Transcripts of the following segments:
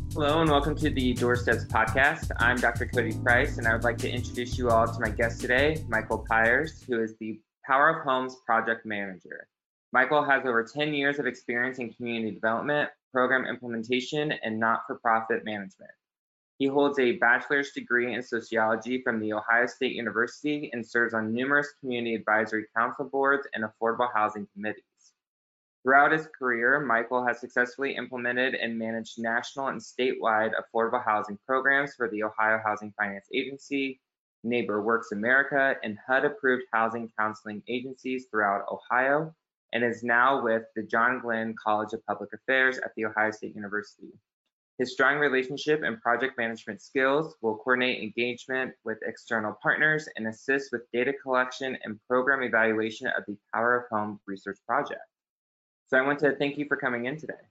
Hello and welcome to the Doorsteps podcast. I'm Dr. Cody Price, and I would like to introduce you all to my guest today, Michael Pyers, who is the Power of Homes project manager. Michael has over 10 years of experience in community development, program implementation, and not-for-profit management. He holds a bachelor's degree in sociology from The Ohio State University and serves on numerous community advisory council boards and affordable housing committees. Throughout his career, Michael has successfully implemented and managed national and statewide affordable housing programs for the Ohio Housing Finance Agency, Neighbor Works America, and HUD-approved housing counseling agencies throughout Ohio, and is now with the John Glenn College of Public Affairs at The Ohio State University. His strong relationship and project management skills will coordinate engagement with external partners and assist with data collection and program evaluation of the Power of Home research project. So I want to thank you for coming in today.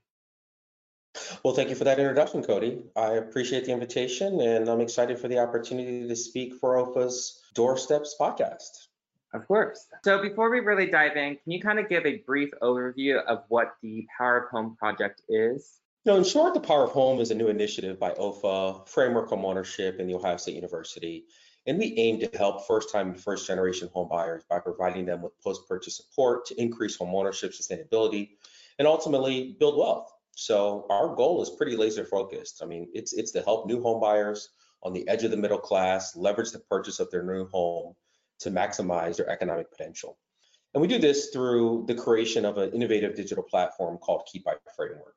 Well, thank you for that introduction, Cody. I appreciate the invitation, and I'm excited for the opportunity to speak for OFA's Doorsteps podcast. Of course. So before we really dive in, can you kind of give a brief overview of what the Power of Home project is? In short, the Power of Home is a new initiative by OFA, Framework Home Ownership, and the Ohio State University. And we aim to help first-time and first-generation home buyers by providing them with post-purchase support to increase home ownership sustainability and ultimately build wealth. So our goal is pretty laser focused. I mean, it's to help new home buyers on the edge of the middle class leverage the purchase of their new home to maximize their economic potential. And we do this through the creation of an innovative digital platform called Keep By Framework.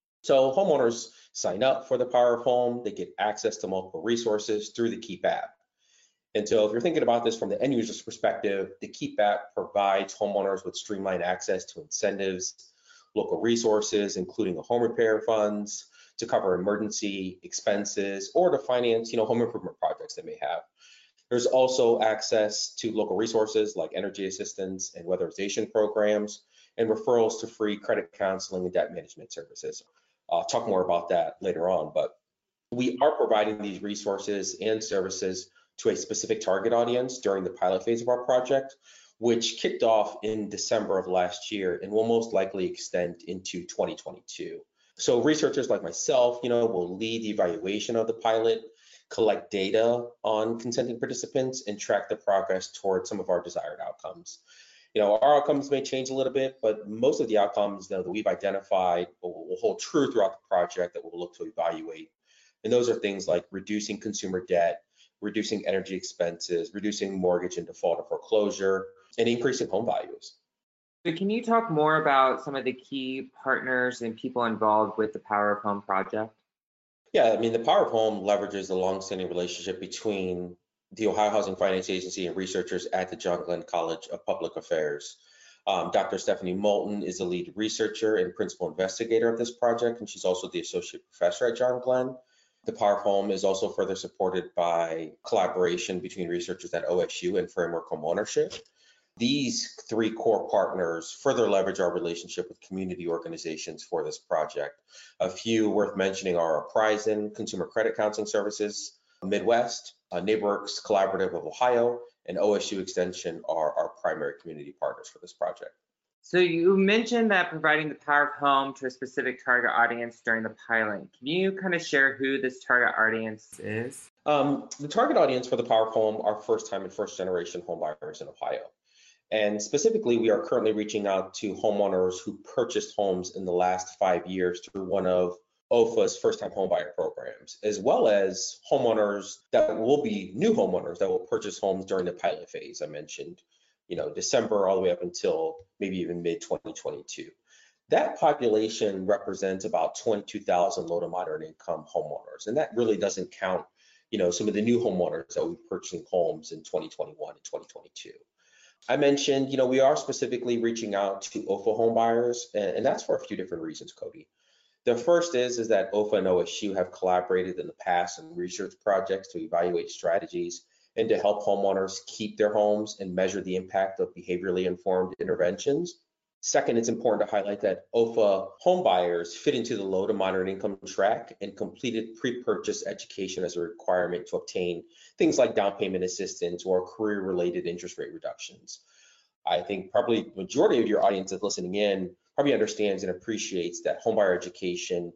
So homeowners sign up for the Power of Home, they get access to multiple resources through the Keep app. And so if you're thinking about this from the end user's perspective, the Keep app provides homeowners with streamlined access to incentives, local resources, including the home repair funds, to cover emergency expenses, or to finance, home improvement projects they may have. There's also access to local resources like energy assistance and weatherization programs, and referrals to free credit counseling and debt management services. I'll talk more about that later on, but we are providing these resources and services to a specific target audience during the pilot phase of our project, which kicked off in December of last year and will most likely extend into 2022. So researchers like myself, will lead the evaluation of the pilot, collect data on consenting participants, and track the progress towards some of our desired outcomes. Our outcomes may change a little bit, but most of the outcomes that we've identified will hold true throughout the project that we'll look to evaluate. And those are things like reducing consumer debt, reducing energy expenses, reducing mortgage and default or foreclosure, and increasing home values. So can you talk more about some of the key partners and people involved with the Power of Home project? Yeah, the Power of Home leverages the longstanding relationship between the Ohio Housing Finance Agency and researchers at the John Glenn College of Public Affairs. Dr. Stephanie Moulton is the lead researcher and principal investigator of this project, and she's also the associate professor at John Glenn. The Power of Home is also further supported by collaboration between researchers at OSU and Framework Home Ownership. These three core partners further leverage our relationship with community organizations for this project. A few worth mentioning are Uprising, Consumer Credit Counseling Services, Midwest, NeighborWorks Collaborative of Ohio, and OSU Extension are our primary community partners for this project. So you mentioned that providing the Power of Home to a specific target audience during the pilot. Can you kind of share who this target audience is? The target audience for the Power of Home are first-time and first-generation home buyers in Ohio. And specifically, we are currently reaching out to homeowners who purchased homes in the last 5 years through one of OFA's first-time homebuyer programs, as well as homeowners that will be new homeowners that will purchase homes during the pilot phase I mentioned, December all the way up until maybe even mid-2022. That population represents about 22,000 low to moderate income homeowners, and that really doesn't count, some of the new homeowners that will be purchasing homes in 2021 and 2022. I mentioned, we are specifically reaching out to OFA home buyers, and that's for a few different reasons, Cody. The first is that OFA and OSU have collaborated in the past on research projects to evaluate strategies and to help homeowners keep their homes and measure the impact of behaviorally informed interventions. Second, it's important to highlight that OFA home buyers fit into the low to moderate income track and completed pre-purchase education as a requirement to obtain things like down payment assistance or career-related interest rate reductions. I think probably the majority of your audience that's listening in probably understands and appreciates that homebuyer education,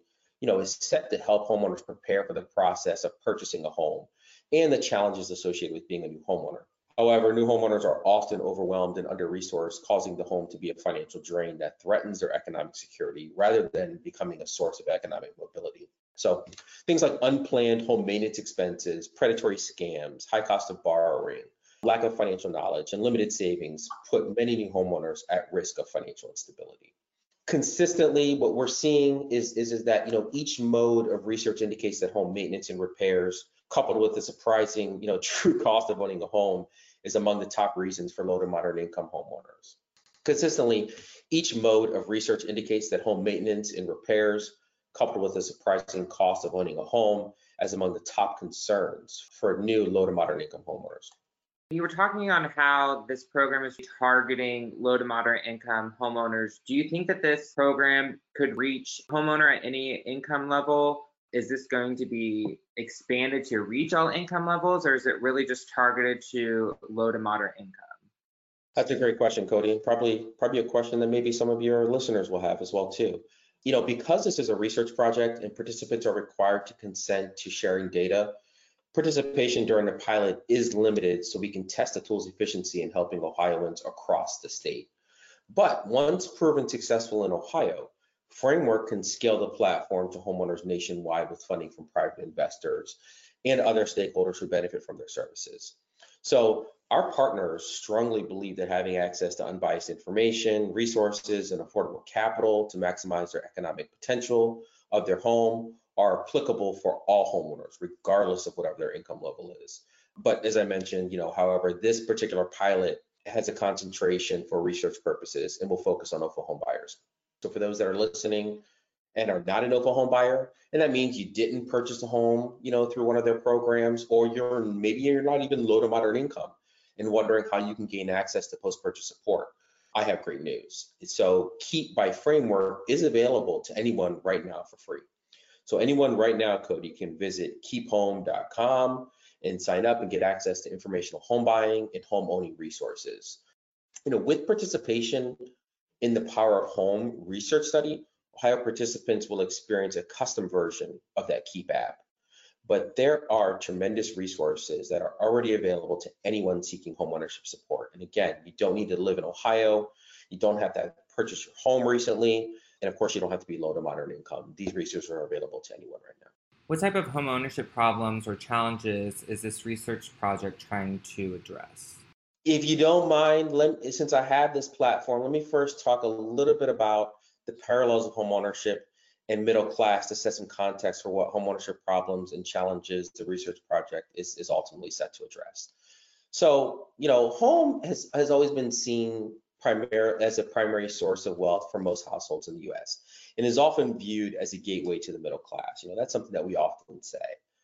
is set to help homeowners prepare for the process of purchasing a home and the challenges associated with being a new homeowner. However, new homeowners are often overwhelmed and under-resourced, causing the home to be a financial drain that threatens their economic security rather than becoming a source of economic mobility. So things like unplanned home maintenance expenses, predatory scams, high cost of borrowing, lack of financial knowledge, and limited savings put many new homeowners at risk of financial instability. Consistently, what we're seeing is that each mode of research indicates that home maintenance and repairs, coupled with the surprising true cost of owning a home, is among the top reasons for low to moderate income homeowners. Consistently, each mode of research indicates that home maintenance and repairs, coupled with the surprising cost of owning a home, as among the top concerns for new low to moderate income homeowners. You were talking on how this program is targeting low to moderate income homeowners. Do you think that this program could reach homeowner at any income level? Is this going to be expanded to reach all income levels, or is it really just targeted to low to moderate income? That's a great question, Cody. Probably a question that maybe some of your listeners will have as well too. Because this is a research project and participants are required to consent to sharing data, participation during the pilot is limited so we can test the tool's efficiency in helping Ohioans across the state. But once proven successful in Ohio, Framework can scale the platform to homeowners nationwide with funding from private investors and other stakeholders who benefit from their services. So our partners strongly believe that having access to unbiased information, resources, and affordable capital to maximize their economic potential of their home are applicable for all homeowners, regardless of whatever their income level is. But as I mentioned, however, this particular pilot has a concentration for research purposes and will focus on OFA home buyers. So for those that are listening and are not an OFA home buyer, and that means you didn't purchase a home, through one of their programs, or maybe you're not even low to moderate income and wondering how you can gain access to post-purchase support, I have great news. So Keep by Framework is available to anyone right now for free. So anyone right now, Cody, can visit keephome.com and sign up and get access to informational home buying and home owning resources. With participation in the Power of Home research study, Ohio participants will experience a custom version of that Keep app. But there are tremendous resources that are already available to anyone seeking homeownership support. And again, you don't need to live in Ohio. You don't have to purchase your home recently. And of course, you don't have to be low to moderate income. These resources are available to anyone right now. What type of home ownership problems or challenges is this research project trying to address? If you don't mind, since I have this platform, let me first talk a little bit about the parallels of home ownership and middle class to set some context for what home ownership problems and challenges the research project is ultimately set to address. So, home has always been seen as a primary source of wealth for most households in the U.S. and is often viewed as a gateway to the middle class. That's something that we often say.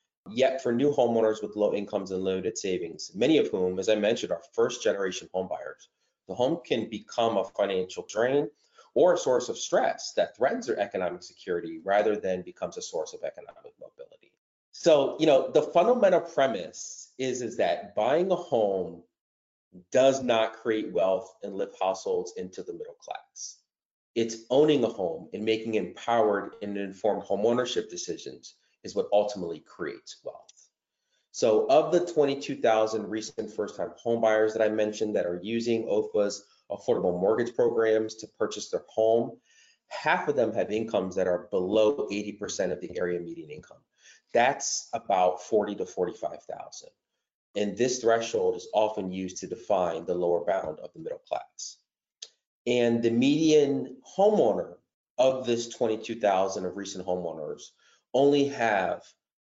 Yet for new homeowners with low incomes and limited savings, many of whom, as I mentioned, are first generation home buyers, the home can become a financial drain or a source of stress that threatens their economic security rather than becomes a source of economic mobility. So, the fundamental premise is that buying a home does not create wealth and lift households into the middle class. It's owning a home and making empowered and informed homeownership decisions is what ultimately creates wealth. So of the 22,000 recent first-time home buyers that I mentioned that are using OFA's affordable mortgage programs to purchase their home, half of them have incomes that are below 80% of the area median income. That's about 40 to 45,000. And this threshold is often used to define the lower bound of the middle class. And the median homeowner of this 22,000 of recent homeowners only have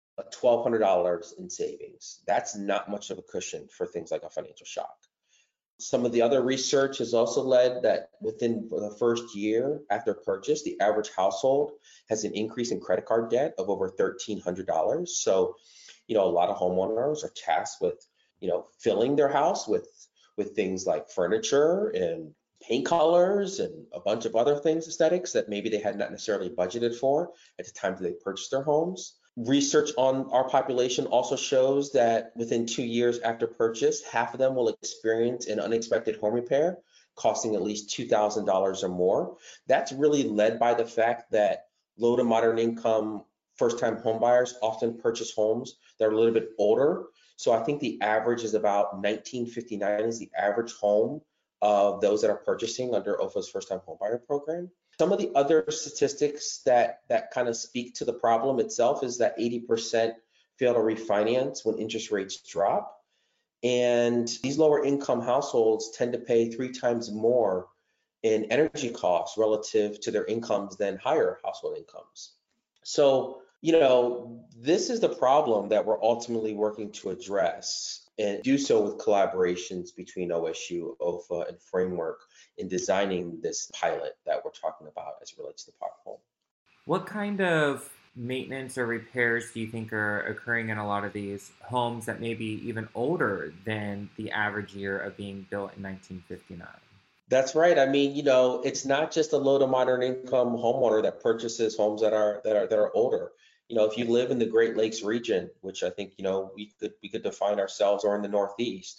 $1,200 in savings. That's not much of a cushion for things like a financial shock. Some of the other research has also led that within the first year after purchase, the average household has an increase in credit card debt of over $1,300. So, a lot of homeowners are tasked with, filling their house with things like furniture and paint colors and a bunch of other things, aesthetics that maybe they had not necessarily budgeted for at the time that they purchased their homes. Research on our population also shows that within 2 years after purchase, half of them will experience an unexpected home repair costing at least $2,000 or more. That's really led by the fact that low to moderate income first-time home buyers often purchase homes that are a little bit older. So I think the average is about 1959 is the average home of those that are purchasing under OFA's first-time home buyer program. Some of the other statistics that kind of speak to the problem itself is that 80% fail to refinance when interest rates drop. And these lower income households tend to pay 3 times more in energy costs relative to their incomes than higher household incomes. So, this is the problem that we're ultimately working to address, and do so with collaborations between OSU, OFA, and Framework in designing this pilot that we're talking about as it relates to the Power of Home. What kind of maintenance or repairs do you think are occurring in a lot of these homes that may be even older than the average year of being built in 1959? That's right. I mean, it's not just a low to moderate income homeowner that purchases homes that are older. If you live in the Great Lakes region, which I think, we could define ourselves, or in the Northeast,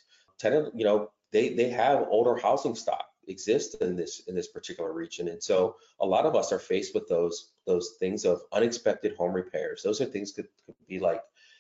they have older housing stock exist in this particular region. And so a lot of us are faced with those things of unexpected home repairs. Those are things could be like,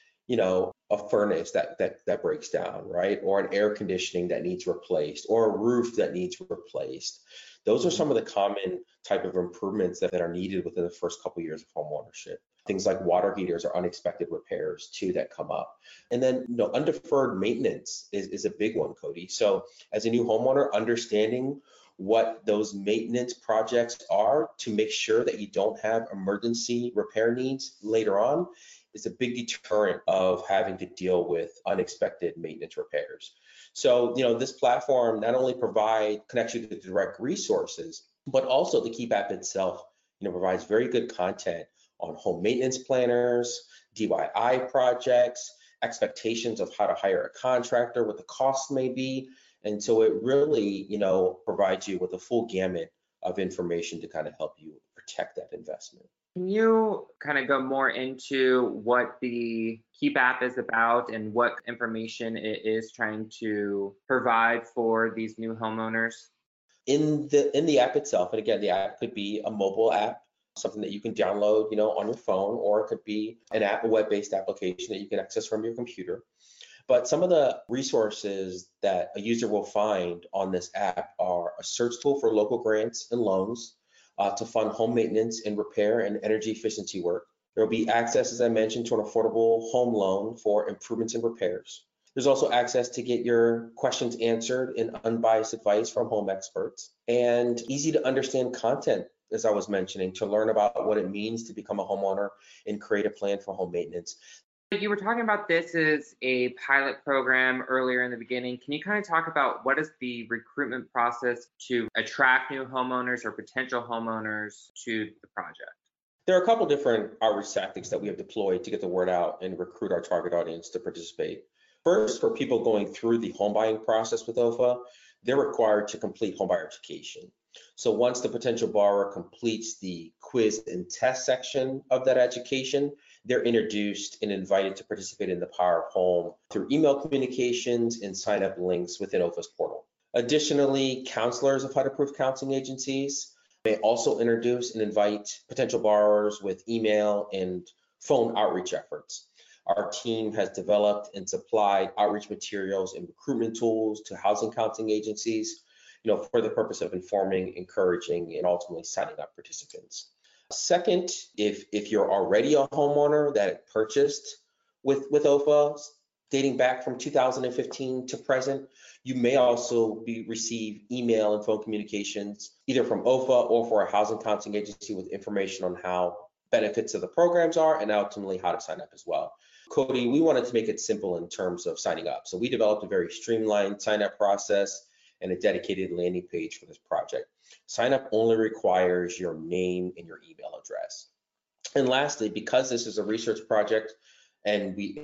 a furnace that breaks down, right? Or an air conditioning that needs replaced, or a roof that needs replaced. Those are some of the common type of improvements that are needed within the first couple of years of home ownership. Things like water heaters are unexpected repairs too that come up. And then, undeferred maintenance is a big one, Cody. So as a new homeowner, understanding what those maintenance projects are to make sure that you don't have emergency repair needs later on is a big deterrent of having to deal with unexpected maintenance repairs. So, this platform not only connects you to direct resources, but also the Keep app itself, provides very good content on home maintenance planners, DIY projects, expectations of how to hire a contractor, what the cost may be. And so it really, provides you with a full gamut of information to kind of help you protect that investment. Can you kind of go more into what the Keep app is about and what information it is trying to provide for these new homeowners? In the app itself, and again, the app could be a mobile app, something that you can download, on your phone, or it could be a web-based application that you can access from your computer. But some of the resources that a user will find on this app are a search tool for local grants and loans to fund home maintenance and repair and energy efficiency work. There will be access, as I mentioned, to an affordable home loan for improvements and repairs. There's also access to get your questions answered and unbiased advice from home experts, and easy to understand content, as I was mentioning, to learn about what it means to become a homeowner and create a plan for home maintenance. You were talking about this as a pilot program earlier in the beginning. Can you kind of talk about what is the recruitment process to attract new homeowners or potential homeowners to the project? There are a couple different outreach tactics that we have deployed to get the word out and recruit our target audience to participate. First, for people going through the home buying process with OFA, they're required to complete home buyer education. So once the potential borrower completes the quiz and test section of that education, they're introduced and invited to participate in the Power of Home through email communications and sign-up links within OFA's portal. Additionally, counselors of HUD-approved counseling agencies may also introduce and invite potential borrowers with email and phone outreach efforts. Our team has developed and supplied outreach materials and recruitment tools to housing counseling agencies, for the purpose of informing, encouraging, and ultimately signing up participants. Second, if you're already a homeowner that purchased with OFA dating back from 2015 to present, you may also receive email and phone communications either from OFA or for a housing counseling agency with information on how benefits of the programs are and ultimately how to sign up as well. Cody, we wanted to make it simple in terms of signing up. So we developed a very streamlined sign-up process and a dedicated landing page for this project. Sign up only requires your name and your email address. And lastly, because this is a research project and we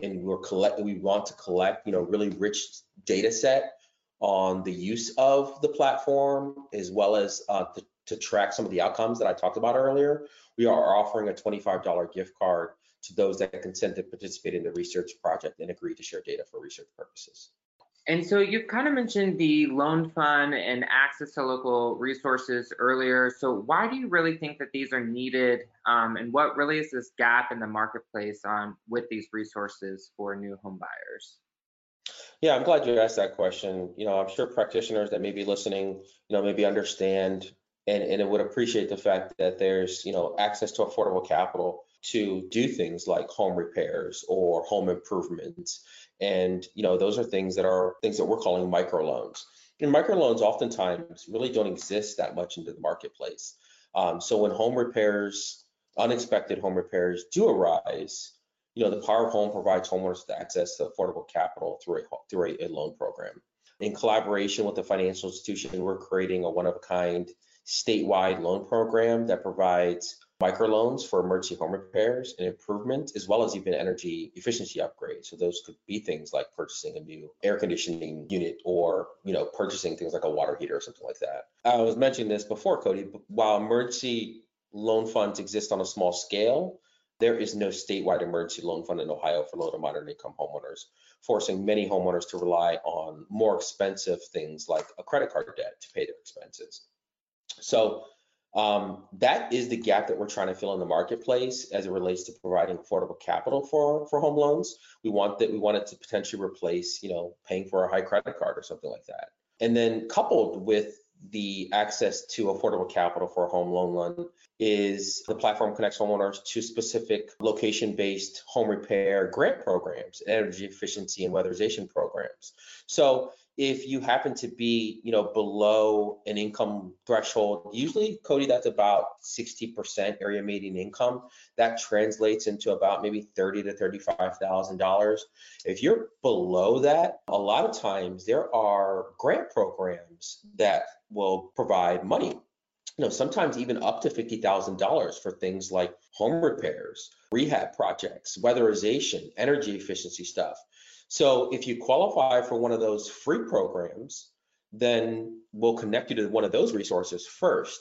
want to collect, really rich data set on the use of the platform, as well as to track some of the outcomes that I talked about earlier, we are offering a $25 gift card to those that consent to participate in the research project and agree to share data for research purposes. And so you've kind of mentioned the loan fund and access to local resources earlier. So why do you really think that these are needed? And what really is this gap in the marketplace with these resources for new home buyers? Yeah, I'm glad you asked that question. I'm sure practitioners that may be listening, maybe understand and would appreciate the fact that there's, access to affordable capital to do things like home repairs or home improvements. And, those are things that we're calling microloans. And microloans oftentimes really don't exist that much into the marketplace. So when unexpected home repairs do arise, the Power of Home provides homeowners with access to affordable capital through a loan program. In collaboration with the financial institution, we're creating a one-of-a-kind statewide loan program that provides microloans for emergency home repairs and improvement, as well as even energy efficiency upgrades. So those could be things like purchasing a new air conditioning unit or, purchasing things like a water heater or something like that. I was mentioning this before, Cody, but while emergency loan funds exist on a small scale, there is no statewide emergency loan fund in Ohio for low to moderate income homeowners, forcing many homeowners to rely on more expensive things like a credit card debt to pay their expenses. So that is the gap that we're trying to fill in the marketplace as it relates to providing affordable capital for home loans. We want it to potentially replace, paying for a high credit card or something like that. And then coupled with the access to affordable capital for a home loan is the platform connects homeowners to specific location-based home repair grant programs, energy efficiency and weatherization programs. So if you happen to be, below an income threshold, usually, Cody, that's about 60% area median income. That translates into about maybe $30,000 to $35,000. If you're below that, a lot of times there are grant programs that will provide money. Sometimes even up to $50,000 for things like home repairs, rehab projects, weatherization, energy efficiency stuff. So if you qualify for one of those free programs, then we'll connect you to one of those resources first,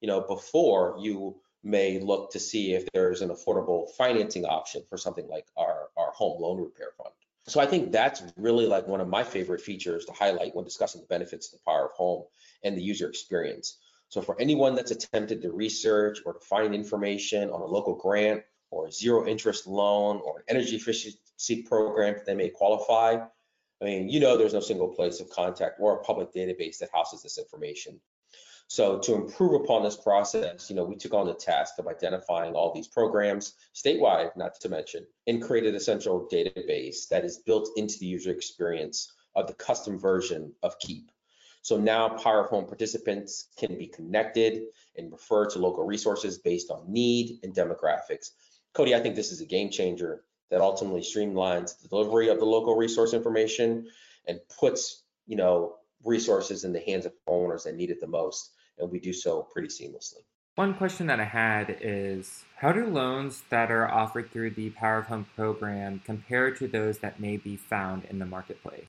before you may look to see if there's an affordable financing option for something like our home loan repair fund. So I think that's really like one of my favorite features to highlight when discussing the benefits of the Power of Home and the user experience. So for anyone that's attempted to research or to find information on a local grant or a zero interest loan or an energy efficiency program that they may qualify, I mean, there's no single place of contact or a public database that houses this information. So to improve upon this process, we took on the task of identifying all these programs statewide, not to mention, and created a central database that is built into the user experience of the custom version of Keep. So now Power of Home participants can be connected and refer to local resources based on need and demographics. Cody, I think this is a game changer that ultimately streamlines the delivery of the local resource information and puts, resources in the hands of homeowners that need it the most. And we do so pretty seamlessly. One question that I had is, how do loans that are offered through the Power of Home program compare to those that may be found in the marketplace?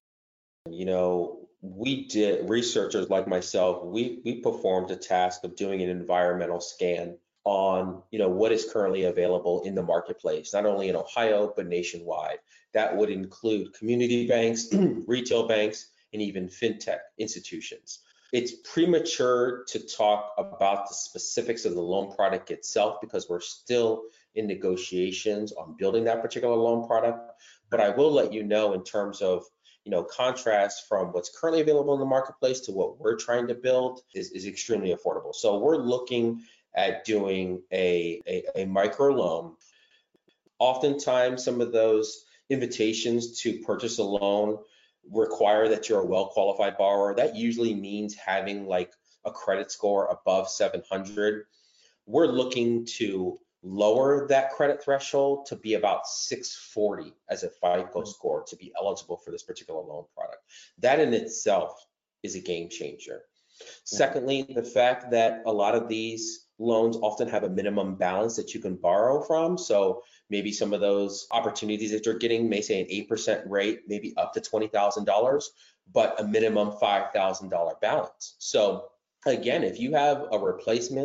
Researchers like myself, we performed a task of doing an environmental scan on, what is currently available in the marketplace, not only in Ohio, but nationwide. That would include community banks, retail banks, and even fintech institutions. It's premature to talk about the specifics of the loan product itself because we're still in negotiations on building that particular loan product. But I will let you know in terms of, contrast from what's currently available in the marketplace to what we're trying to build is extremely affordable. So we're looking at doing a micro loan. Oftentimes, some of those invitations to purchase a loan require that you're a well-qualified borrower. That usually means having like a credit score above 700. We're looking to lower that credit threshold to be about 640 as a FICO score to be eligible for this particular loan product. That in itself is a game changer. Secondly, the fact that a lot of these loans often have a minimum balance that you can borrow from. So maybe some of those opportunities that you're getting may say an 8% rate, maybe up to $20,000, but a minimum $5,000 balance. So again, if you have a replacement,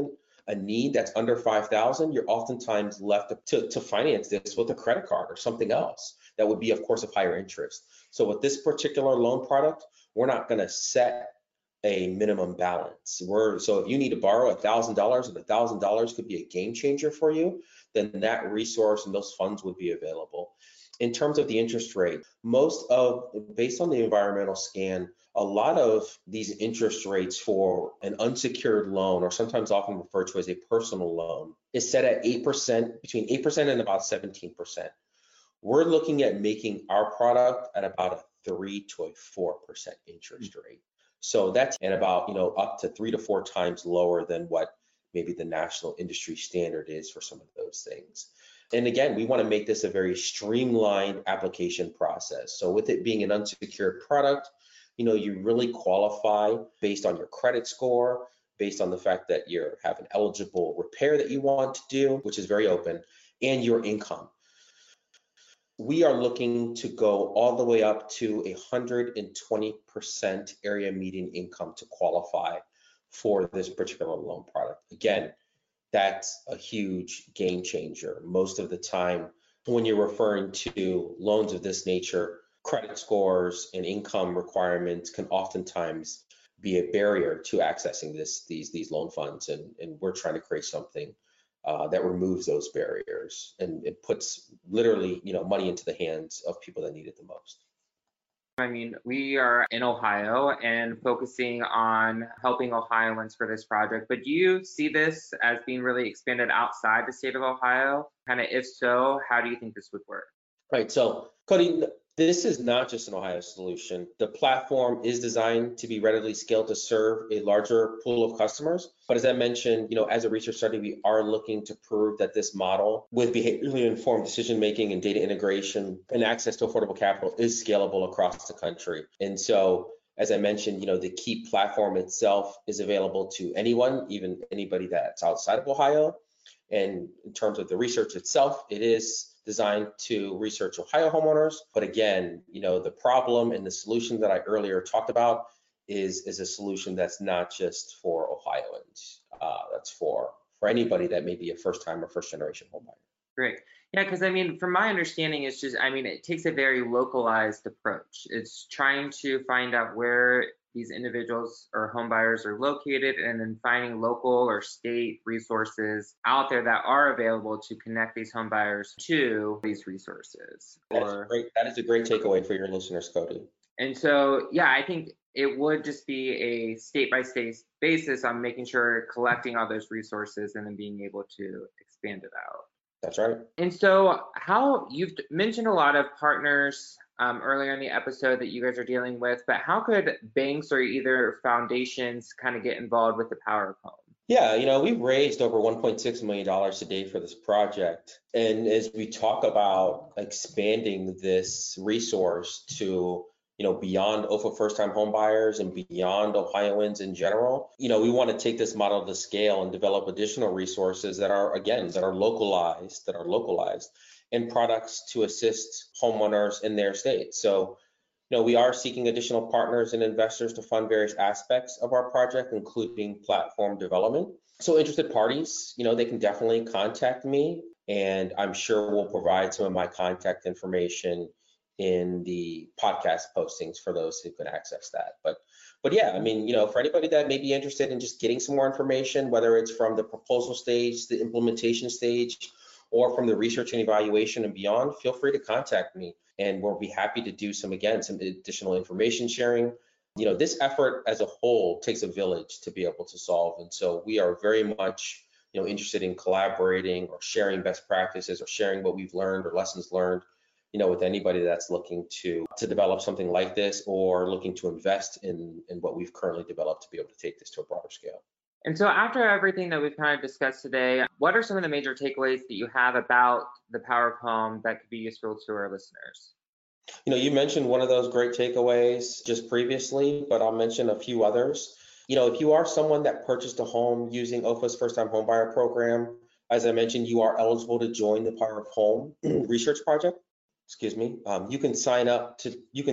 a need that's under 5,000, you're oftentimes left to finance this with a credit card or something else that would be, of course, of higher interest. So with this particular loan product, we're not going to set a minimum balance. So if you need to borrow $1,000 and $1,000 could be a game changer for you, then that resource and those funds would be available. In terms of the interest rate, based on the environmental scan, a lot of these interest rates for an unsecured loan, or sometimes often referred to as a personal loan, is set at 8%, between 8% and about 17%. We're looking at making our product at about a 3 to a 4% interest rate. So that's at about, up to 3 to 4 times lower than what maybe the national industry standard is for some of those things. And again, we want to make this a very streamlined application process. So with it being an unsecured product, you really qualify based on your credit score, based on the fact that you have an eligible repair that you want to do, which is very open, and your income. We are looking to go all the way up to 120% area median income to qualify for this particular loan product. Again, that's a huge game changer. Most of the time, when you're referring to loans of this nature, credit scores and income requirements can oftentimes be a barrier to accessing these loan funds, and we're trying to create something that removes those barriers, and it puts literally money into the hands of people that need it the most. I mean, we are in Ohio and focusing on helping Ohioans for this project, but do you see this as being really expanded outside the state of Ohio? Kind of, if so, how do you think this would work? Right, so Cody, this is not just an Ohio solution. The platform is designed to be readily scaled to serve a larger pool of customers. But as I mentioned, as a research study, we are looking to prove that this model with behaviorally informed decision-making and data integration and access to affordable capital is scalable across the country. And so, as I mentioned, the Keep platform itself is available to anyone, even anybody that's outside of Ohio. And in terms of the research itself, it is designed to research Ohio homeowners. But again, the problem and the solution that I earlier talked about is a solution that's not just for Ohioans. That's for anybody that may be a first-time or first-generation homebuyer. Great. Yeah, because from my understanding, it's just, it takes a very localized approach. It's trying to find out where these individuals or homebuyers are located, and then finding local or state resources out there that are available to connect these homebuyers to these resources. That is a great takeaway for your listeners, Cody. And so, yeah, I think it would just be a state-by-state basis on making sure collecting all those resources and then being able to expand it out. That's right. And so how you've mentioned a lot of partners earlier in the episode that you guys are dealing with, but how could banks or either foundations kind of get involved with the Power of Home? Yeah, we've raised over $1.6 million today for this project. And as we talk about expanding this resource to, beyond OFA first-time home buyers and beyond Ohioans in general, we want to take this model to scale and develop additional resources that are localized, and products to assist homeowners in their state. So, we are seeking additional partners and investors to fund various aspects of our project, including platform development. So interested parties, they can definitely contact me, and I'm sure we'll provide some of my contact information in the podcast postings for those who can access that. But yeah, for anybody that may be interested in just getting some more information, whether it's from the proposal stage, the implementation stage, or from the research and evaluation and beyond, feel free to contact me, and we'll be happy to do some additional information sharing. This effort as a whole takes a village to be able to solve. And so we are very much, interested in collaborating or sharing best practices or sharing what we've learned or lessons learned, with anybody that's looking to develop something like this or looking to invest in what we've currently developed to be able to take this to a broader scale. And so after everything that we've kind of discussed today, what are some of the major takeaways that you have about the Power of Home that could be useful to our listeners? You mentioned one of those great takeaways just previously, but I'll mention a few others. If you are someone that purchased a home using OFA's first-time homebuyer program, as I mentioned, you are eligible to join the Power of Home research project. You can sign up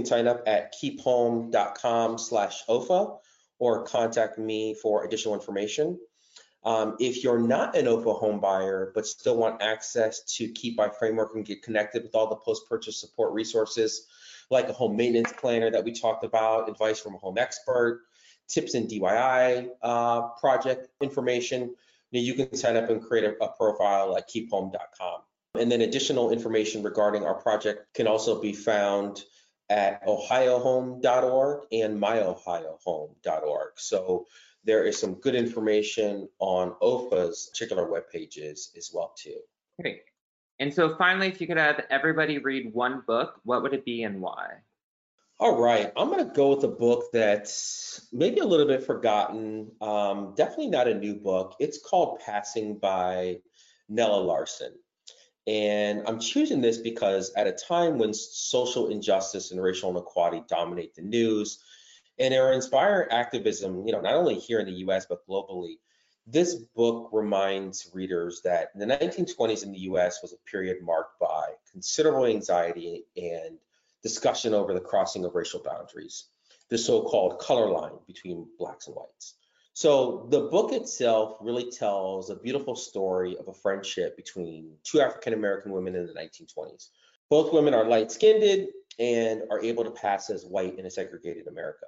at keephome.com/OFA or contact me for additional information. If you're not an OFA home buyer, but still want access to Keep My Framework and get connected with all the post-purchase support resources, like a home maintenance planner that we talked about, advice from a home expert, tips and DIY project information, you can sign up and create a profile at keephome.com. And then additional information regarding our project can also be found at ohiohome.org and myohiohome.org. So there is some good information on OFA's particular web pages as well too. Great. And so finally, if you could have everybody read one book, what would it be and why? All right, I'm going to go with a book that's maybe a little bit forgotten, definitely not a new book. It's called Passing by Nella Larsen. And I'm choosing this because at a time when social injustice and racial inequality dominate the news and are inspire activism, not only here in the US, but globally, this book reminds readers that the 1920s in the US was a period marked by considerable anxiety and discussion over the crossing of racial boundaries, the so-called color line between blacks and whites. So the book itself really tells a beautiful story of a friendship between two African-American women in the 1920s. Both women are light-skinned and are able to pass as white in a segregated America.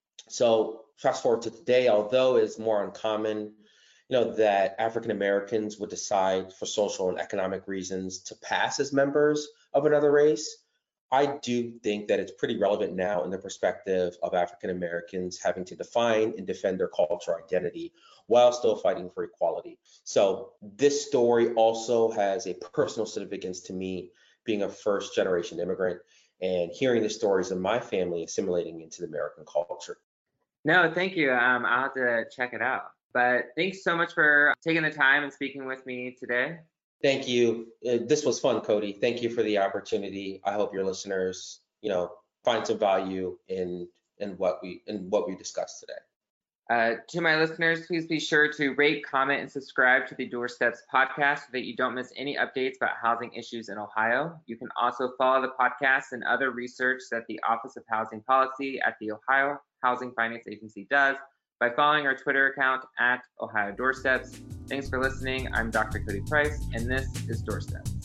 So fast forward to today, although it's more uncommon, that African-Americans would decide for social and economic reasons to pass as members of another race, I do think that it's pretty relevant now in the perspective of African Americans having to define and defend their cultural identity while still fighting for equality. So this story also has a personal significance to me, being a first generation immigrant and hearing the stories of my family assimilating into the American culture. No, thank you. I'll have to check it out. But thanks so much for taking the time and speaking with me today. Thank you. This was fun, Cody. Thank you for the opportunity. I hope your listeners, find some value in what we discussed today. To my listeners, please be sure to rate, comment, and subscribe to the Doorsteps podcast so that you don't miss any updates about housing issues in Ohio. You can also follow the podcast and other research that the Office of Housing Policy at the Ohio Housing Finance Agency does by following our Twitter account at Ohio Doorsteps. Thanks for listening. I'm Dr. Cody Price, and this is Doorsteps.